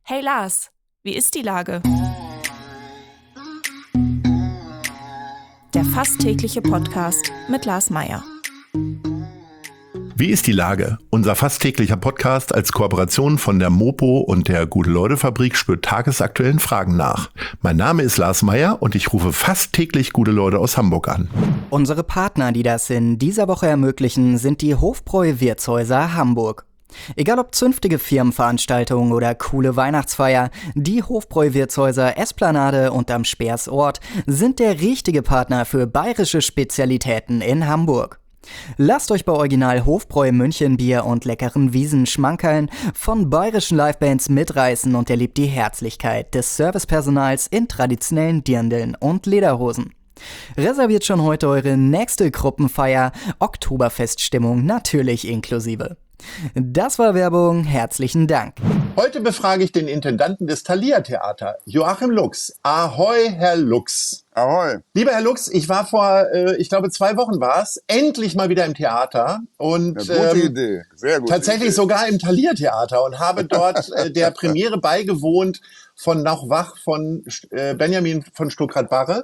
Hey Lars, wie ist die Lage? Der fast tägliche Podcast mit Lars Meyer. Wie ist die Lage? Unser fast täglicher Podcast als Kooperation von der Mopo und der Gute-Leute-Fabrik spürt tagesaktuellen Fragen nach. Mein Name ist Lars Meyer und ich rufe fast täglich gute Leute aus Hamburg an. Unsere Partner, die das in dieser Woche ermöglichen, sind die Hofbräu-Wirtshäuser Hamburg. Egal ob zünftige Firmenveranstaltungen oder coole Weihnachtsfeier, die Hofbräu-Wirtshäuser Esplanade und am Speersort sind der richtige Partner für bayerische Spezialitäten in Hamburg. Lasst euch bei Original Hofbräu München Bier und leckeren Wiesen schmankeln, von bayerischen Livebands mitreißen und erlebt die Herzlichkeit des Servicepersonals in traditionellen Dirndeln und Lederhosen. Reserviert schon heute eure nächste Gruppenfeier, Oktoberfeststimmung natürlich inklusive. Das war Werbung, herzlichen Dank. Heute befrage ich den Intendanten des Thalia Theater, Joachim Lux. Ahoi, Herr Lux. Ahoi. Lieber Herr Lux, ich war vor, ich glaube 2 Wochen war es, endlich mal wieder im Theater. Und ja, gute Idee, sehr gut. Tatsächlich Idee. Sogar im Thalia Theater und habe dort der Premiere beigewohnt von Noch wach von Benjamin von Stuckrad-Barre.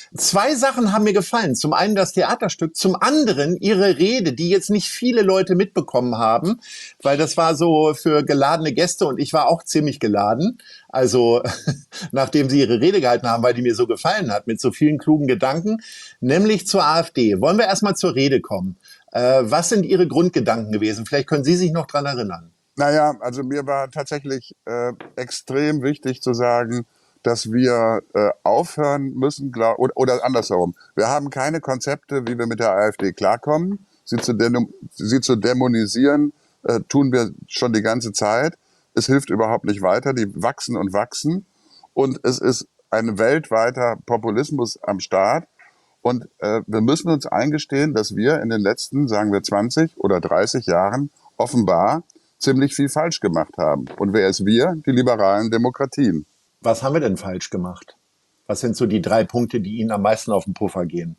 2 Sachen haben mir gefallen. Zum einen das Theaterstück, zum anderen Ihre Rede, die jetzt nicht viele Leute mitbekommen haben, weil das war so für geladene Gäste und ich war auch ziemlich geladen. Also nachdem Sie Ihre Rede gehalten haben, weil die mir so gefallen hat, mit so vielen klugen Gedanken, nämlich zur AfD. Wollen wir erstmal zur Rede kommen? Was sind Ihre Grundgedanken gewesen? Vielleicht können Sie sich noch dran erinnern. Naja, also mir war tatsächlich extrem wichtig zu sagen, dass wir aufhören müssen, oder andersherum. Wir haben keine Konzepte, wie wir mit der AfD klarkommen. Sie zu dämonisieren, tun wir schon die ganze Zeit. Es hilft überhaupt nicht weiter. Die wachsen und wachsen. Und es ist ein weltweiter Populismus am Start. Und wir müssen uns eingestehen, dass wir in den letzten, sagen wir 20 oder 30 Jahren offenbar ziemlich viel falsch gemacht haben. Und wer ist wir? Die liberalen Demokratien. Was haben wir denn falsch gemacht? Was sind so die 3 Punkte, die Ihnen am meisten auf den Puffer gehen?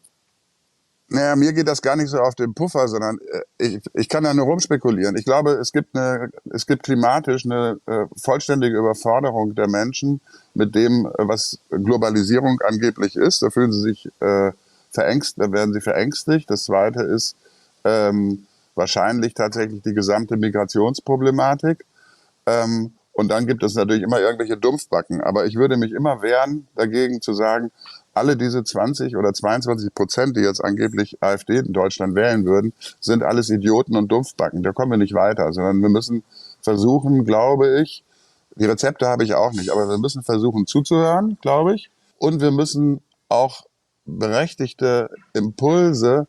Naja, mir geht das gar nicht so auf den Puffer, sondern ich kann da nur rumspekulieren. Ich glaube, es gibt klimatisch eine vollständige Überforderung der Menschen mit dem, was Globalisierung angeblich ist. Da fühlen sie sich verängstigt, da werden sie verängstigt. Das Zweite ist wahrscheinlich tatsächlich die gesamte Migrationsproblematik. Und dann gibt es natürlich immer irgendwelche Dumpfbacken. Aber ich würde mich immer wehren, dagegen zu sagen, alle diese 20 oder 22%, die jetzt angeblich AfD in Deutschland wählen würden, sind alles Idioten und Dumpfbacken. Da kommen wir nicht weiter, sondern wir müssen versuchen, glaube ich, die Rezepte habe ich auch nicht, aber wir müssen versuchen zuzuhören, glaube ich. Und wir müssen auch berechtigte Impulse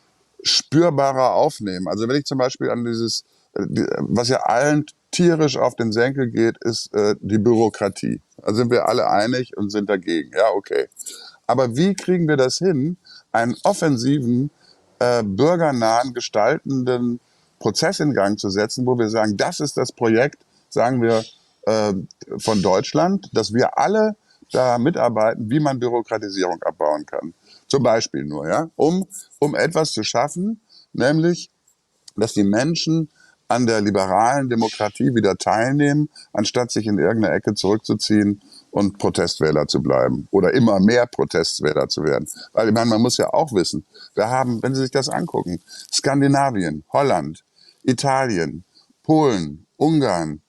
spürbarer aufnehmen. Also wenn ich zum Beispiel an dieses, was ja allen tierisch auf den Senkel geht, ist die Bürokratie. Da sind wir alle einig und sind dagegen. Ja, okay. Aber wie kriegen wir das hin, einen offensiven, bürgernahen, gestaltenden Prozess in Gang zu setzen, wo wir sagen, das ist das Projekt, sagen wir, von Deutschland, dass wir alle da mitarbeiten, wie man Bürokratisierung abbauen kann. Zum Beispiel nur, ja, um etwas zu schaffen, nämlich, dass die Menschen an der liberalen Demokratie wieder teilnehmen, anstatt sich in irgendeine Ecke zurückzuziehen und Protestwähler zu bleiben oder immer mehr Protestwähler zu werden. Weil ich meine, man muss ja auch wissen, wir haben, wenn Sie sich das angucken, Skandinavien, Holland, Italien, Polen, Ungarn,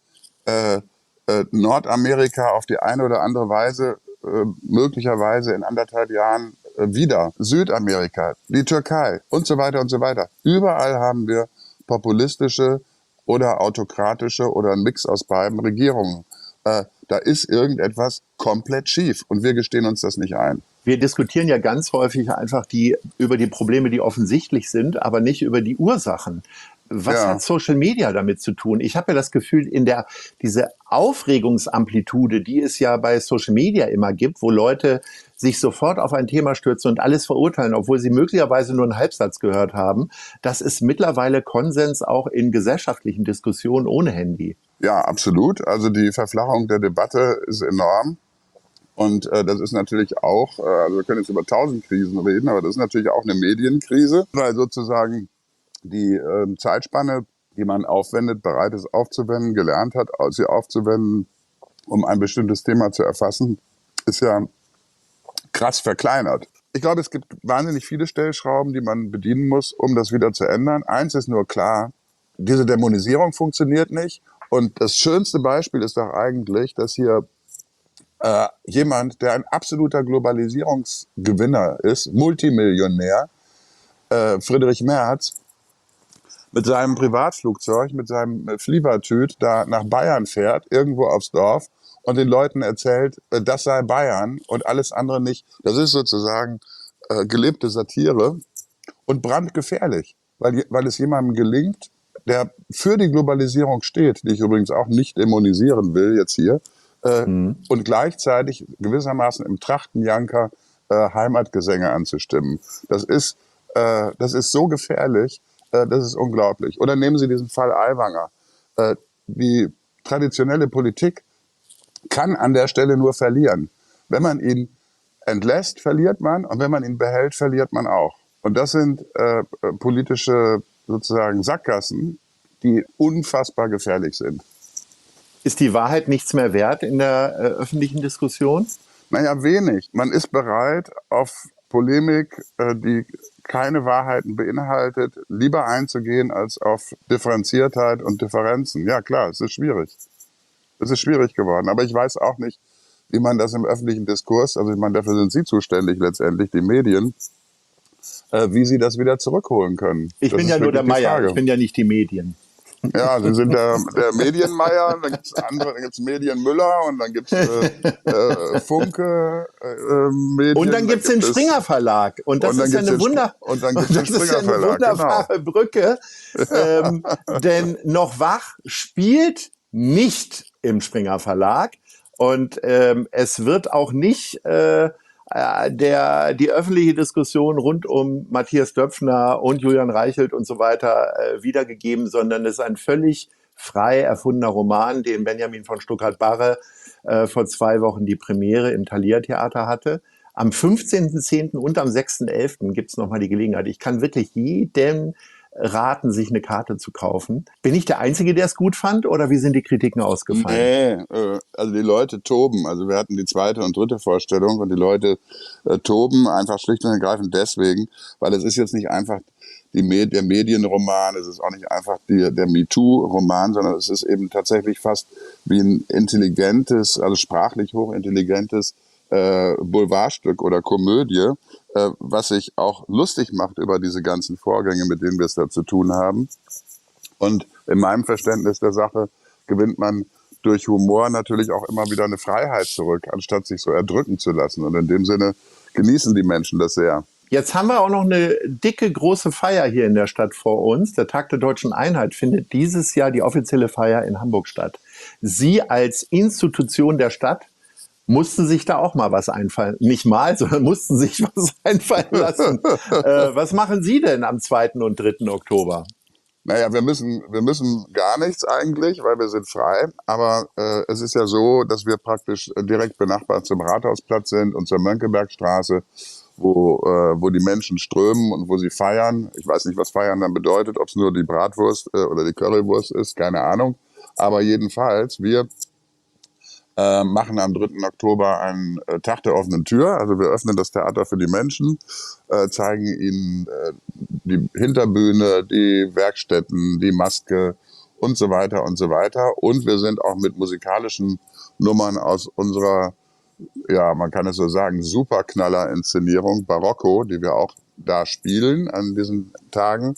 Nordamerika auf die eine oder andere Weise, möglicherweise in 1,5 Jahren wieder, Südamerika, die Türkei und so weiter und so weiter. Überall haben wir populistische oder autokratische oder ein Mix aus beiden Regierungen. Da ist irgendetwas komplett schief und wir gestehen uns das nicht ein. Wir diskutieren ja ganz häufig einfach über die Probleme, die offensichtlich sind, aber nicht über die Ursachen. Was hat Social Media damit zu tun? Ich habe ja das Gefühl, diese Aufregungsamplitude, die es ja bei Social Media immer gibt, wo Leute sich sofort auf ein Thema stürzen und alles verurteilen, obwohl sie möglicherweise nur einen Halbsatz gehört haben, das ist mittlerweile Konsens auch in gesellschaftlichen Diskussionen ohne Handy. Ja, absolut. Also die Verflachung der Debatte ist enorm. Und das ist natürlich auch, also wir können jetzt über 1000 Krisen reden, aber das ist natürlich auch eine Medienkrise, weil sozusagen die Zeitspanne, die man aufwendet, bereit ist aufzuwenden, gelernt hat, sie aufzuwenden, um ein bestimmtes Thema zu erfassen, ist ja krass verkleinert. Ich glaube, es gibt wahnsinnig viele Stellschrauben, die man bedienen muss, um das wieder zu ändern. Eins ist nur klar, diese Dämonisierung funktioniert nicht. Und das schönste Beispiel ist doch eigentlich, dass hier jemand, der ein absoluter Globalisierungsgewinner ist, Multimillionär, Friedrich Merz, mit seinem Privatflugzeug, mit seinem Fliegertüt da nach Bayern fährt, irgendwo aufs Dorf und den Leuten erzählt, das sei Bayern und alles andere nicht. Das ist sozusagen gelebte Satire und brandgefährlich, weil es jemandem gelingt, der für die Globalisierung steht, die ich übrigens auch nicht dämonisieren will jetzt hier, und gleichzeitig gewissermaßen im Trachtenjanker Heimatgesänge anzustimmen. Das ist so gefährlich, das ist unglaublich. Oder nehmen Sie diesen Fall Aiwanger. Die traditionelle Politik kann an der Stelle nur verlieren. Wenn man ihn entlässt, verliert man, und wenn man ihn behält, verliert man auch. Und das sind politische sozusagen Sackgassen, die unfassbar gefährlich sind. Ist die Wahrheit nichts mehr wert in der öffentlichen Diskussion? Naja, wenig. Man ist bereit, auf Polemik, die keine Wahrheiten beinhaltet, lieber einzugehen als auf Differenziertheit und Differenzen. Ja klar, es ist schwierig. Es ist schwierig geworden. Aber ich weiß auch nicht, wie man das im öffentlichen Diskurs, also ich meine, dafür sind Sie zuständig letztendlich, die Medien, wie Sie das wieder zurückholen können. Ich bin ja nur der Meier, ich bin ja nicht die Medien. Ja, Sie sind der Medienmeier, dann gibt's andere, dann gibt's Medienmüller und dann gibt's Funke Medien. Und dann gibt's den Springer Verlag. Und das ist ja eine wunderbare Brücke. Denn Noch wach spielt nicht im Springer Verlag. Und es wird auch nicht die öffentliche Diskussion rund um Matthias Döpfner und Julian Reichelt und so weiter wiedergegeben, sondern es ist ein völlig frei erfundener Roman, den Benjamin von Stuckrad-Barre vor 2 Wochen die Premiere im Thalia Theater hatte. Am 15.10. und am 6.11. gibt es nochmal die Gelegenheit. Ich kann wirklich jedem raten, sich eine Karte zu kaufen. Bin ich der Einzige, der es gut fand, oder wie sind die Kritiken ausgefallen? Nee, also die Leute toben. Also wir hatten die 2. und 3. Vorstellung und die Leute toben einfach schlicht und ergreifend deswegen, weil es ist jetzt nicht einfach der Medienroman, es ist auch nicht einfach der MeToo-Roman, sondern es ist eben tatsächlich fast wie ein intelligentes, also sprachlich hochintelligentes Boulevardstück oder Komödie, was sich auch lustig macht über diese ganzen Vorgänge, mit denen wir es da zu tun haben. Und in meinem Verständnis der Sache gewinnt man durch Humor natürlich auch immer wieder eine Freiheit zurück, anstatt sich so erdrücken zu lassen. Und in dem Sinne genießen die Menschen das sehr. Jetzt haben wir auch noch eine dicke, große Feier hier in der Stadt vor uns. Der Tag der Deutschen Einheit findet dieses Jahr die offizielle Feier in Hamburg statt. Sie als Institution der Stadt mussten sich da auch mal was einfallen. Nicht mal, sondern mussten sich was einfallen lassen. Was machen Sie denn am 2. und 3. Oktober? Naja, wir müssen gar nichts eigentlich, weil wir sind frei. Aber es ist ja so, dass wir praktisch direkt benachbart zum Rathausplatz sind und zur Mönckebergstraße, wo die Menschen strömen und wo sie feiern. Ich weiß nicht, was feiern dann bedeutet, ob es nur die Bratwurst oder die Currywurst ist, keine Ahnung. Aber jedenfalls, wir machen am 3. Oktober einen Tag der offenen Tür. Also wir öffnen das Theater für die Menschen, zeigen ihnen die Hinterbühne, die Werkstätten, die Maske und so weiter und so weiter. Und wir sind auch mit musikalischen Nummern aus unserer, ja, man kann es so sagen, Superknaller-Inszenierung Barocco, die wir auch da spielen an diesen Tagen.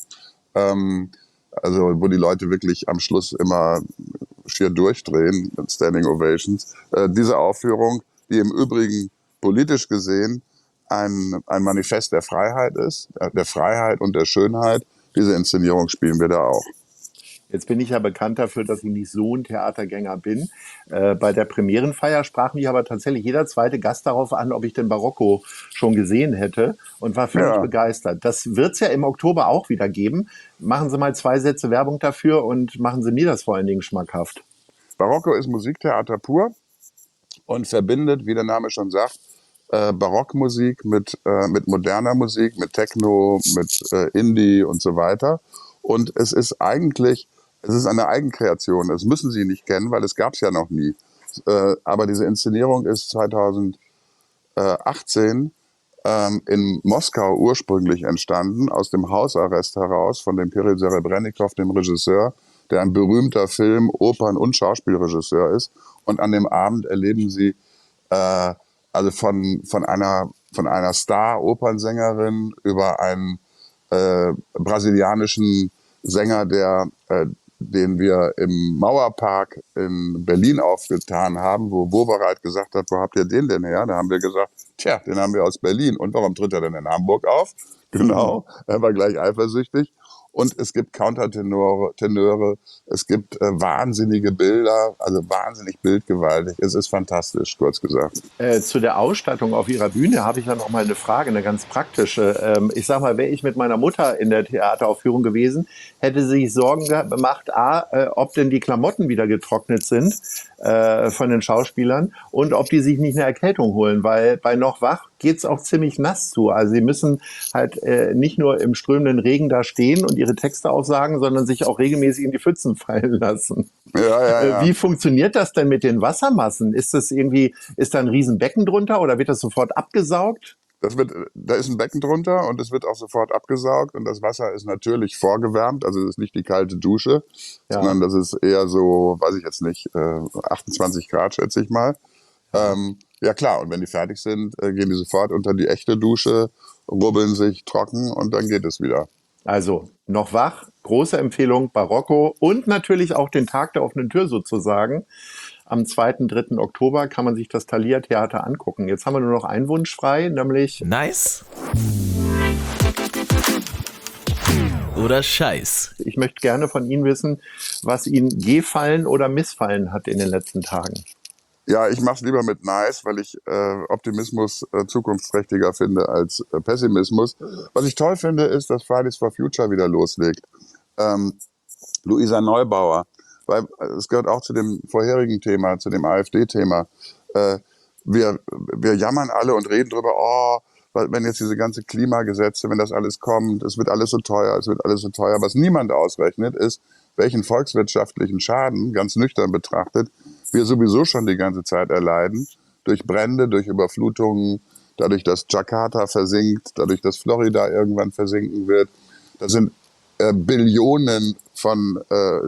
Also wo die Leute wirklich am Schluss immer schier durchdrehen mit Standing Ovations. Diese Aufführung, die im Übrigen politisch gesehen ein Manifest der Freiheit ist, der Freiheit und der Schönheit, diese Inszenierung spielen wir da auch. Jetzt bin ich ja bekannt dafür, dass ich nicht so ein Theatergänger bin. Bei der Premierenfeier sprach mich aber tatsächlich jeder zweite Gast darauf an, ob ich den Barocco schon gesehen hätte, und war völlig begeistert. Das wird es ja im Oktober auch wieder geben. Machen Sie mal 2 Sätze Werbung dafür und machen Sie mir das vor allen Dingen schmackhaft. Barocco ist Musiktheater pur und verbindet, wie der Name schon sagt, Barockmusik mit moderner Musik, mit Techno, mit Indie und so weiter. Und es ist eine Eigenkreation. Das müssen Sie nicht kennen, weil es gab es ja noch nie. Aber diese Inszenierung ist 2018 in Moskau ursprünglich entstanden, aus dem Hausarrest heraus von dem Kirill Serebrennikov, dem Regisseur, der ein berühmter Film-, Opern- und Schauspielregisseur ist. Und an dem Abend erleben sie also von einer Star-Opernsängerin über einen brasilianischen Sänger, den wir im Mauerpark in Berlin aufgetan haben, wo Wowereit gesagt hat, wo habt ihr den denn her? Da haben wir gesagt, tja, den haben wir aus Berlin. Und warum tritt er denn in Hamburg auf? Genau, er war gleich eifersüchtig. Und es gibt Countertenöre, es gibt wahnsinnige Bilder, also wahnsinnig bildgewaltig. Es ist fantastisch, kurz gesagt. Zu der Ausstattung auf Ihrer Bühne habe ich ja noch mal eine Frage, eine ganz praktische. Ich sag mal, wäre ich mit meiner Mutter in der Theateraufführung gewesen, hätte sie sich Sorgen gemacht, ob denn die Klamotten wieder getrocknet sind von den Schauspielern und ob die sich nicht eine Erkältung holen, weil bei Noch wach geht's auch ziemlich nass zu. Also sie müssen halt nicht nur im strömenden Regen da stehen und ihre Texte aufsagen, sondern sich auch regelmäßig in die Pfützen fallen lassen. Ja. Wie funktioniert das denn mit den Wassermassen? Ist da ein Riesenbecken drunter oder wird das sofort abgesaugt? Da ist ein Becken drunter und es wird auch sofort abgesaugt und das Wasser ist natürlich vorgewärmt, also es ist nicht die kalte Dusche, sondern das ist eher so, weiß ich jetzt nicht, 28 Grad schätze ich mal. Ja klar, und wenn die fertig sind, gehen die sofort unter die echte Dusche, rubbeln sich trocken und dann geht es wieder. Also Noch wach, große Empfehlung, Barocco und natürlich auch den Tag der offenen Tür sozusagen. Am 2. 3. Oktober kann man sich das Thalia Theater angucken. Jetzt haben wir nur noch einen Wunsch frei, nämlich... Nice oder Scheiß? Ich möchte gerne von Ihnen wissen, was Ihnen gefallen oder missfallen hat in den letzten Tagen. Ja, ich mache es lieber mit Nice, weil ich Optimismus zukunftsträchtiger finde als Pessimismus. Was ich toll finde, ist, dass Fridays for Future wieder loslegt. Luisa Neubauer, weil es gehört auch zu dem vorherigen Thema, zu dem AfD-Thema. Wir jammern alle und reden drüber, wenn jetzt diese ganze Klimagesetze, wenn das alles kommt, es wird alles so teuer. Was niemand ausrechnet, ist, welchen volkswirtschaftlichen Schaden, ganz nüchtern betrachtet, wir sowieso schon die ganze Zeit erleiden, durch Brände, durch Überflutungen, dadurch, dass Jakarta versinkt, dadurch, dass Florida irgendwann versinken wird. Da sind Billionen von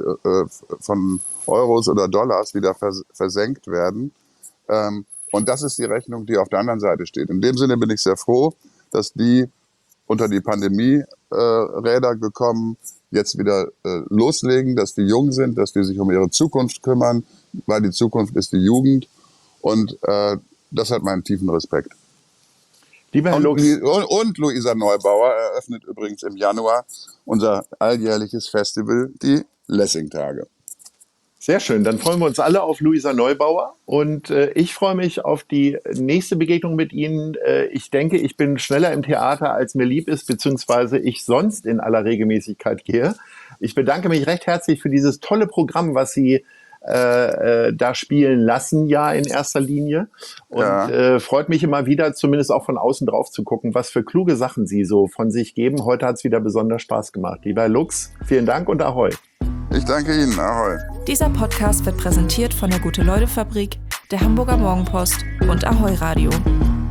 Euros oder Dollars, die da versenkt werden. Und das ist die Rechnung, die auf der anderen Seite steht. In dem Sinne bin ich sehr froh, dass die unter die Pandemie-Räder gekommen jetzt wieder loslegen, dass die jung sind, dass die sich um ihre Zukunft kümmern, weil die Zukunft ist die Jugend. Und das hat meinen tiefen Respekt. Lieber Herr Lux. Und Luisa Neubauer eröffnet übrigens im Januar unser alljährliches Festival, die Lessing-Tage. Sehr schön, dann freuen wir uns alle auf Luisa Neubauer und ich freue mich auf die nächste Begegnung mit Ihnen. Ich denke, ich bin schneller im Theater, als mir lieb ist, beziehungsweise ich sonst in aller Regelmäßigkeit gehe. Ich bedanke mich recht herzlich für dieses tolle Programm, was Sie da spielen lassen, ja, in erster Linie. Und freut mich immer wieder, zumindest auch von außen drauf zu gucken, was für kluge Sachen Sie so von sich geben. Heute hat es wieder besonders Spaß gemacht. Lieber Herr Lux, vielen Dank und Ahoi. Ich danke Ihnen. Ahoi. Dieser Podcast wird präsentiert von der Gute-Leute-Fabrik, der Hamburger Morgenpost und Ahoi Radio.